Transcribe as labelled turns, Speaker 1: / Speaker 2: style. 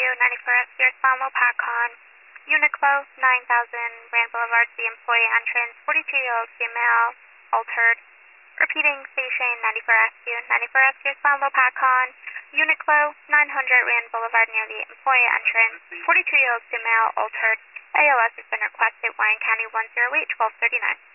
Speaker 1: 94F, respond Lopakon. Uniqlo, 9000 Rand Boulevard, the employee entrance, 42-year-old female, altered. Repeating, station 94F, 94F, respond Lopakon. Uniqlo, 900 Rand Boulevard near the employee entrance, 42-year-old female, altered. ALS has been requested, Warren County 108, 1239.